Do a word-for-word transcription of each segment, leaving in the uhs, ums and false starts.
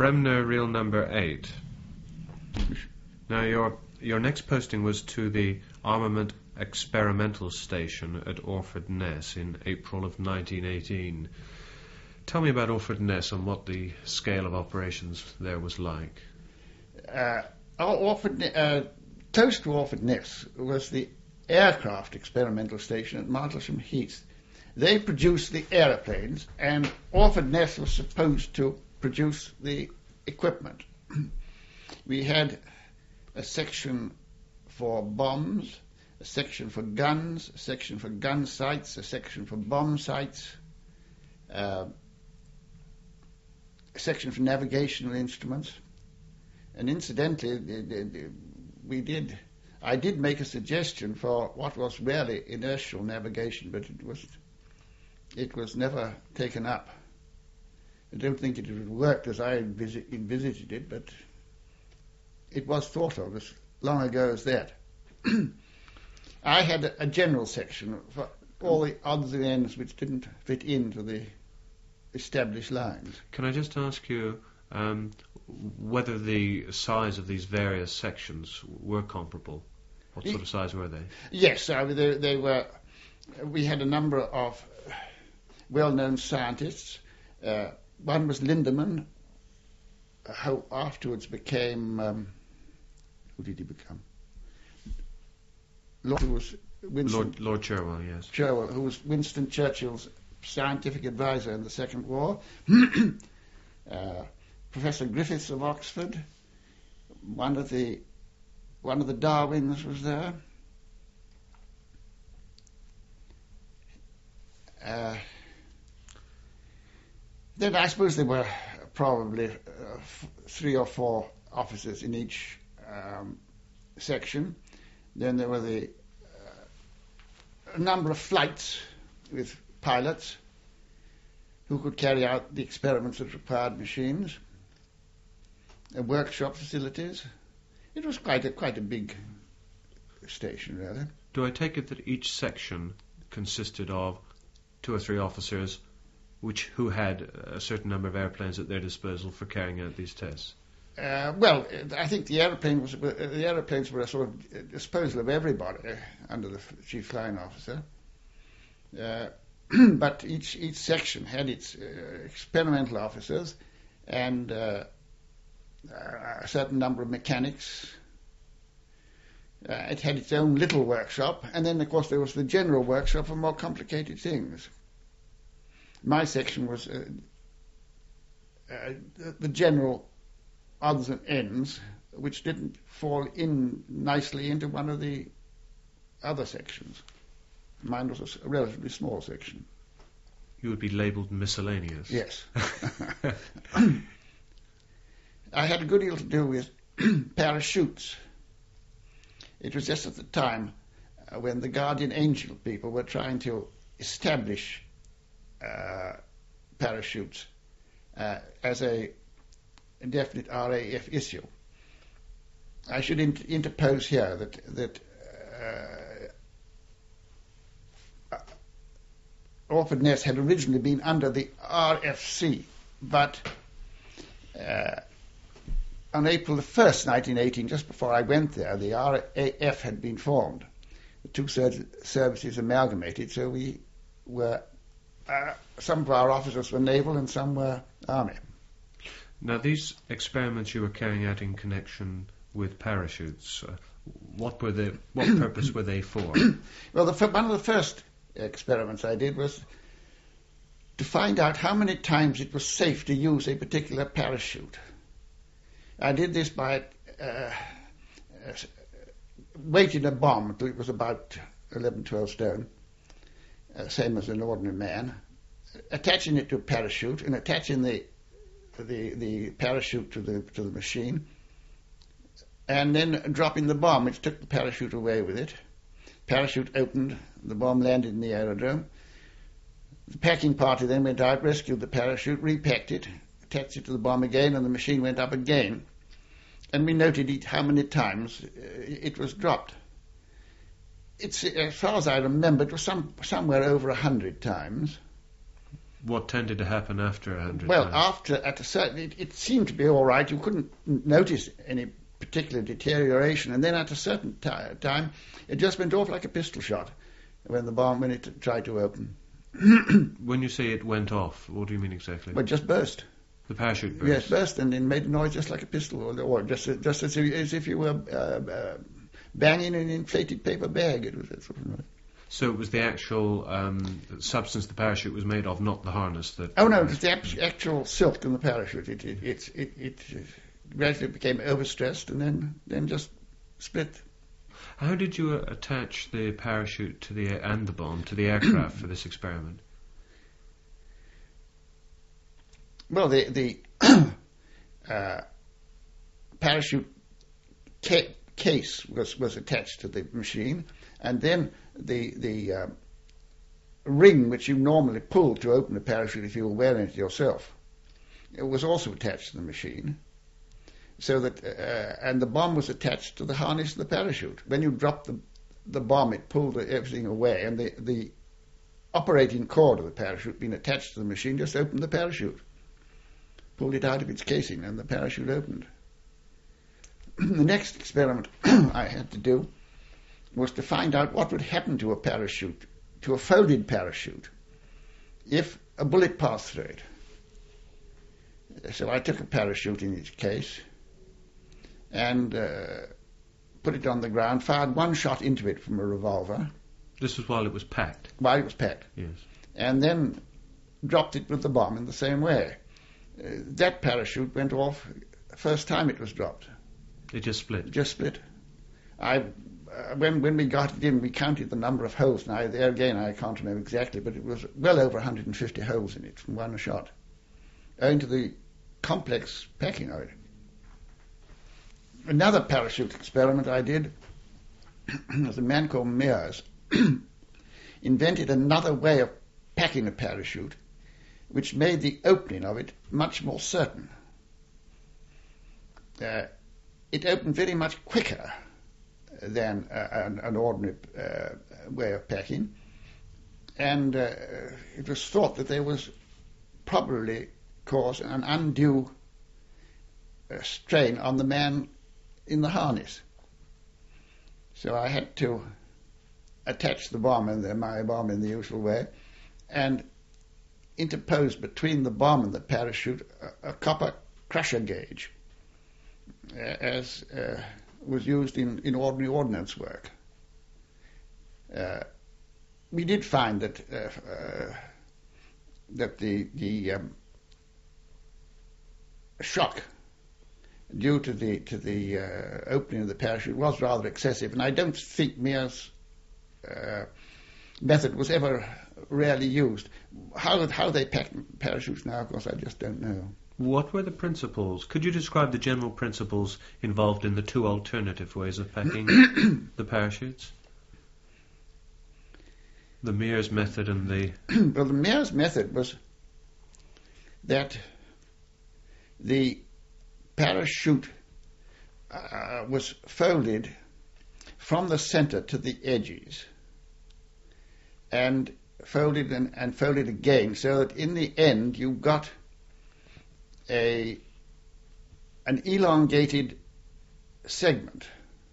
Bremner Reel Number Eight. Now, your your next posting was to the Armament Experimental Station at Orford Ness in April of nineteen eighteen. Tell me about Orford Ness and what the scale of operations there was like. Uh, Orford, uh, close to Orford Ness was the Aircraft Experimental Station at Martlesham Heath. They produced the aeroplanes, and Orford Ness was supposed to produce the equipment. We had a section for bombs, a section for guns, a section for gun sights, a section for bomb sights, uh, a section for navigational instruments. And incidentally, we did, I did make a suggestion for what was really inertial navigation, but it was, it was never taken up. I don't think it would work as I envis- envisaged it, but it was thought of as long ago as that. I had a, a general section for all the odds and ends which didn't fit into the established lines. Can I just ask you um, whether the size of these various sections were comparable? What sort of size were they? Yes, I mean, they, they were. We had a number of well-known scientists. Uh, one was Lindemann, who afterwards became. Um, who did he become? Lord, who was Winston, Lord, Lord Cherwell, yes. Cherwell, who was Winston Churchill's scientific advisor in the Second War. uh, Professor Griffiths of Oxford, one of the one of the Darwins was there. Uh, then I suppose there were probably uh, f- three or four officers in each um, section. Then there were the uh, a number of flights with pilots who could carry out the experiments that required machines, uh, workshop facilities. It was quite a quite a big station, really. Do I take it that each section consisted of two or three officers, which who had a certain number of airplanes at their disposal for carrying out these tests? Uh, well, I think the aeroplane was, uh, the aeroplanes were a sort of disposal of everybody under the chief flying officer. Uh, but each each section had its uh, experimental officers and uh, a certain number of mechanics. Uh, it had its own little workshop, and then, of course, there was the general workshop for more complicated things. My section was uh, uh, the general odds and ends, which didn't fall in nicely into one of the other sections. Mine was a, s- a relatively small section. You would be labelled miscellaneous. Yes. I had a good deal to do with parachutes. It was just at the time uh, when the Guardian Angel people were trying to establish uh, parachutes uh, as a definite R A F issue. I should inter- interpose here that that uh, Orford Ness had originally been under the R F C, but uh, on April the first, nineteen eighteen, just before I went there, the R A F had been formed. The two ser- services amalgamated, so we were, uh, some of our officers were naval and some were army. Now, these experiments you were carrying out in connection with parachutes, uh, what were they? What purpose were they for? Well, the, f- one of the first experiments I did was to find out how many times it was safe to use a particular parachute. I did this by uh, uh, weighting a bomb until it was about eleven, twelve stone, uh, same as an ordinary man, attaching it to a parachute and attaching the the the parachute to the to the machine, and then dropping the bomb, which took the parachute away with it. Parachute opened, the bomb landed in the aerodrome. The packing party then went out, rescued the parachute, repacked it, attached it to the bomb again, and the machine went up again. And we noted it, how many times it was dropped. It's, as far as I remember, it was some somewhere over a hundred times. What tended to happen after a hundred Well, times? after, at a certain, it, it seemed to be all right. You couldn't n- notice any particular deterioration. And then at a certain ti time, it just went off like a pistol shot when the bomb, when it tried to open. When you say it went off, what do you mean exactly? But just burst. The parachute burst? Yes, burst, and it made a noise just like a pistol, or, or just just as if, as if you were uh, uh, banging an inflated paper bag. It was that sort of noise. So it was the actual um, substance the parachute was made of, not the harness that... Oh no, it was the ap- actual silk in the parachute. It it it, it, it gradually became overstressed and then, then just split. How did you uh, attach the parachute to the and the bomb to the aircraft for this experiment? Well, the the uh, parachute ca- case was, was attached to the machine, and then the the uh, ring which you normally pull to open the parachute if you were wearing it yourself, it was also attached to the machine. So that uh, and the bomb was attached to the harness of the parachute. When you dropped the the bomb, it pulled everything away, and the the operating cord of the parachute being attached to the machine just opened the parachute. Pulled it out of its casing, and the parachute opened. The next experiment I had to do was to find out what would happen to a parachute, to a folded parachute, if a bullet passed through it. So I took a parachute in its case and uh, put it on the ground, fired one shot into it from a revolver. This was while it was packed? While it was packed. Yes. And then dropped it with the bomb in the same way. Uh, that parachute went off the first time it was dropped. It just split? It just split. I, uh, when, when we got it in, we counted the number of holes. Now, there again, I can't remember exactly, but it was well over one hundred fifty holes in it from one shot, owing to the complex packing of it. Another parachute experiment I did was a man called Mears invented another way of packing a parachute which made the opening of it much more certain. Uh, it opened very much quicker than uh, an, an ordinary uh, way of packing, and uh, it was thought that there was probably caused an undue uh, strain on the man in the harness. So I had to attach the bomb in there, my bomb in the usual way, and interpose between the bomb and the parachute a, a copper crusher gauge, uh, as uh, was used in, in ordinary ordnance work. Uh, we did find that uh, uh, that the the um, shock due to the to the uh, opening of the parachute was rather excessive, and I don't think Mears' uh, method was ever rarely used. How how they pack parachutes now, of course, I just don't know. What were the principles? Could you describe the general principles involved in the two alternative ways of packing the parachutes? The Mears method and the... Well, the Mears method was that the parachute uh, was folded from the center to the edges and folded and, and folded again, so that in the end you got a an elongated segment.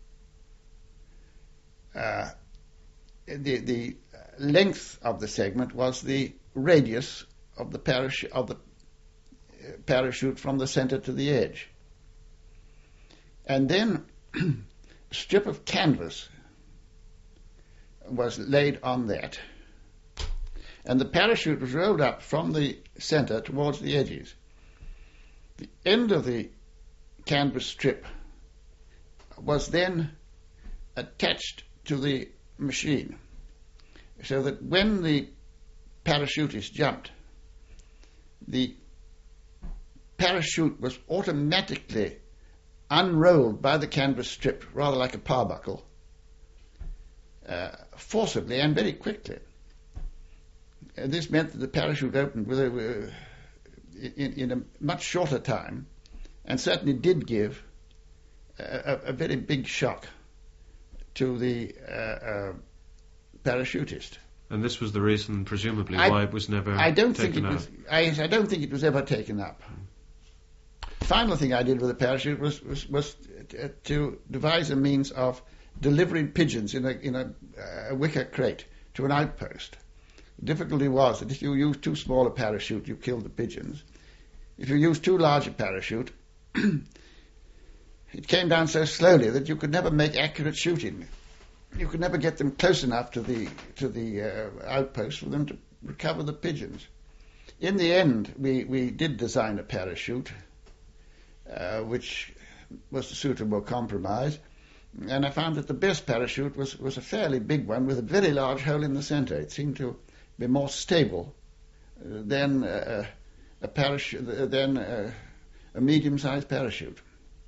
Uh, the the length of the segment was the radius of the parachute of the parachute from the center to the edge, and then a strip of canvas was laid on that, and the parachute was rolled up from the center towards the edges. The end of the canvas strip was then attached to the machine, so that when the parachutist jumped, the parachute was automatically unrolled by the canvas strip, rather like a power buckle, uh, forcibly and very quickly. Uh, this meant that the parachute opened with a, uh, in, in a much shorter time, and certainly did give a, a very big shock to the uh, uh, parachutist. And this was the reason, presumably, I, why it was never I don't taken think it up. was. I, I don't think it was ever taken up. The final thing I did with the parachute was was, was t- to devise a means of delivering pigeons in a in a, a wicker crate to an outpost. The difficulty was that if you used too small a parachute, you killed the pigeons. If you used too large a parachute, it came down so slowly that you could never make accurate shooting. You could never get them close enough to the to the uh, outpost for them to recover the pigeons. In the end, we, we did design a parachute, uh, which was a suitable compromise, and I found that the best parachute was, was a fairly big one with a very large hole in the center. It seemed to be more stable than uh, a parachute, than uh, a medium-sized parachute.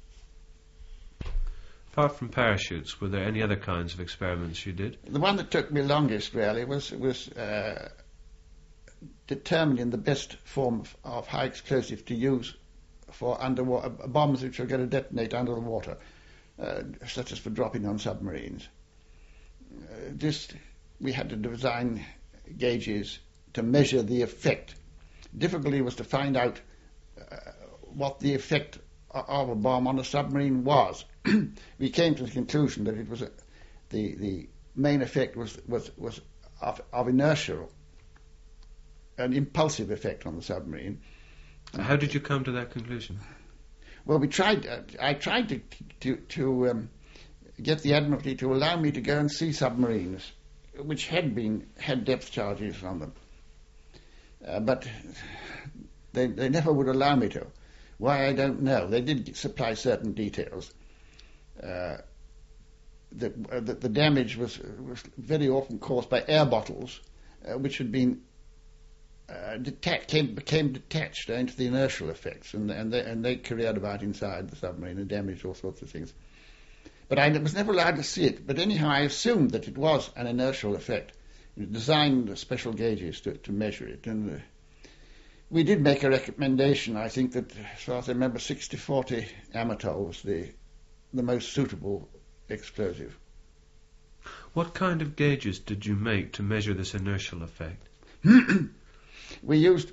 Apart from parachutes, were there any other kinds of experiments you did? The one that took me longest, really, was was uh, determining the best form of, of high explosive to use for underwater bombs which are going to detonate under the water, uh, such as for dropping on submarines. Uh, this we had to design gauges to measure the effect. Difficulty was to find out uh, what the effect of a bomb on a submarine was. We came to the conclusion that it was a, the the main effect was was was of, of inertial, an impulsive effect on the submarine. How did you come to that conclusion? Well, we tried. Uh, I tried to to to um, get the Admiralty to allow me to go and see submarines, which had been had depth charges on them, uh, but they they never would allow me to. Why, I don't know. They did supply certain details. Uh, the, uh, the, the damage was, was very often caused by air bottles, uh, which had been uh, deta- came, became detached into the inertial effects, and, and, they, and they careered about inside the submarine and damaged all sorts of things. But I was never allowed to see it. But anyhow, I assumed that it was an inertial effect. We designed special gauges to, to measure it, and uh, we did make a recommendation. I think that, as far as I remember, sixty forty Amatol was the the most suitable explosive. What kind of gauges did you make to measure this inertial effect? We used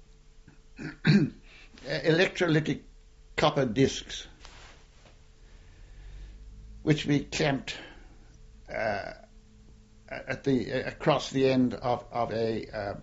electrolytic copper discs, which we clamped uh, at the uh, across the end of of a uh,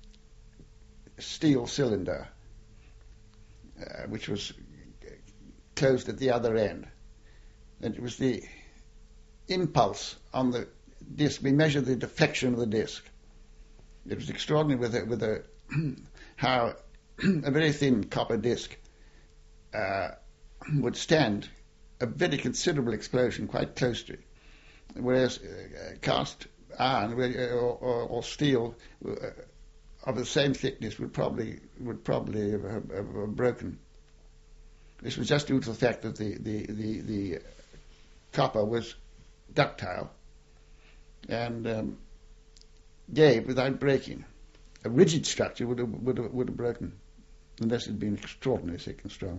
steel cylinder, uh, which was closed at the other end. And it was the impulse on the disc. We measured the deflection of the disc. It was extraordinary with a, with a how a very thin copper disc uh, would stand a very considerable explosion quite close to it, whereas uh, cast iron or, or, or steel uh, of the same thickness would probably would probably have, have, have broken. This was just due to the fact that the the the, the copper was ductile and um, gave without breaking. A rigid structure would have, would have, would have broken unless it had been extraordinarily thick and strong.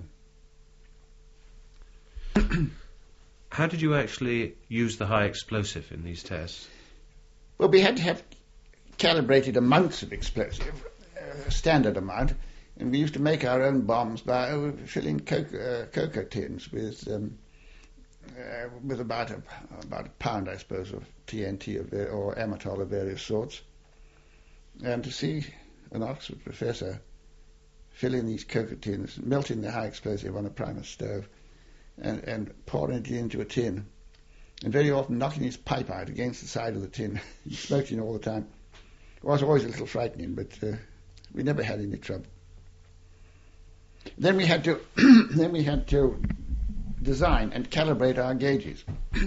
How did you actually use the high explosive in these tests? Well, we had to have calibrated amounts of explosive, a standard amount, and we used to make our own bombs by uh, filling cocoa, uh, cocoa tins with um, uh, with about a about a pound, I suppose, of T N T of, or Amatol of various sorts. And to see an Oxford professor filling these cocoa tins, melting the high explosive on a Primus stove, and, and pouring it into a tin, and very often knocking his pipe out against the side of the tin, smoking all the time. It was always a little frightening, but uh, we never had any trouble. Then we had to then we had to design and calibrate our gauges.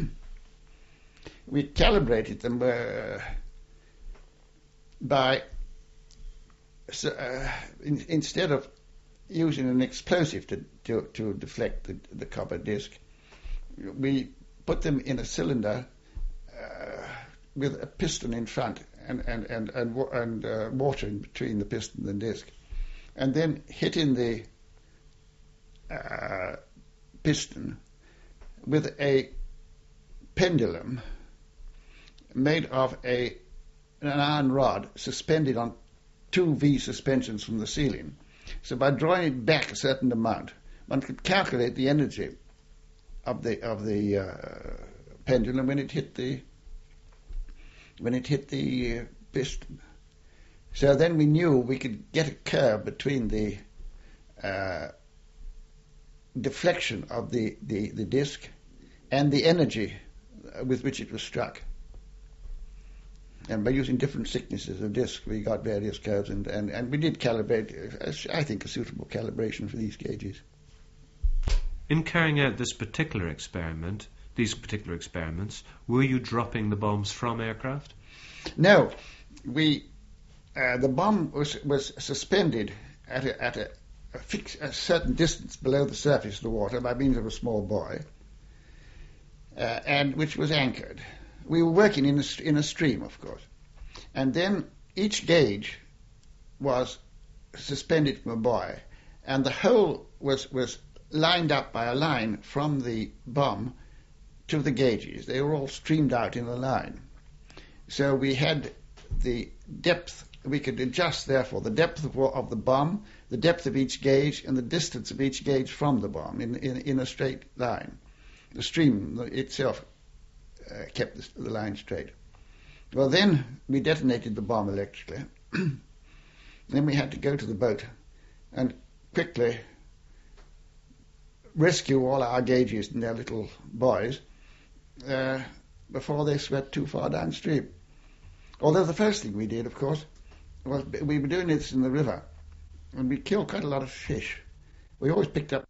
We calibrated them uh, by so, uh, in, instead of using an explosive to to, to deflect the, the copper disc, we put them in a cylinder uh, with a piston in front and and and and, and uh, water in between the piston and disc, and then hitting the uh, piston with a pendulum made of a an iron rod suspended on two V suspensions from the ceiling. So by drawing it back a certain amount, one could calculate the energy of the of the uh, pendulum when it hit the when it hit the uh, piston. So then we knew we could get a curve between the uh, deflection of the, the, the disc and the energy with which it was struck. And by using different thicknesses of disc, we got various curves, and, and, and we did calibrate, I think, a suitable calibration for these gauges. In carrying out this particular experiment, these particular experiments, were you dropping the bombs from aircraft? No, we uh, the bomb was was suspended at a, at a, a, fix, a certain distance below the surface of the water by means of a small buoy, uh, and which was anchored. We were working in a, in a stream, of course, and then each gauge was suspended from a buoy, and the whole was was lined up by a line from the bomb to the gauges. They were all streamed out in a line. So we had the depth, we could adjust, therefore, the depth of, of the bomb, the depth of each gauge, and the distance of each gauge from the bomb in, in, in a straight line. The stream itself uh, kept the, the line straight. Well, then we detonated the bomb electrically. Then we had to go to the boat and quickly rescue all our gauges and their little buoys uh, before they swept too far downstream. Although the first thing we did, of course, was we were doing this in the river, and we killed quite a lot of fish. We always picked up